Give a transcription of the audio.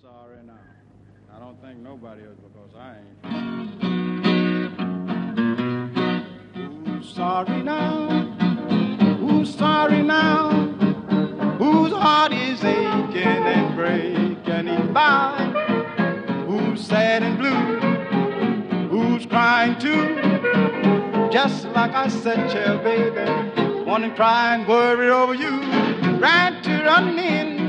sorry now. I don't think nobody is because I ain't. Who's sorry now? Who's sorry now? Whose heart is aching and breaking each by? Who's sad and blue? Who's crying too? Just like I said, chill, baby, wanna cry and worry over you. Right to run in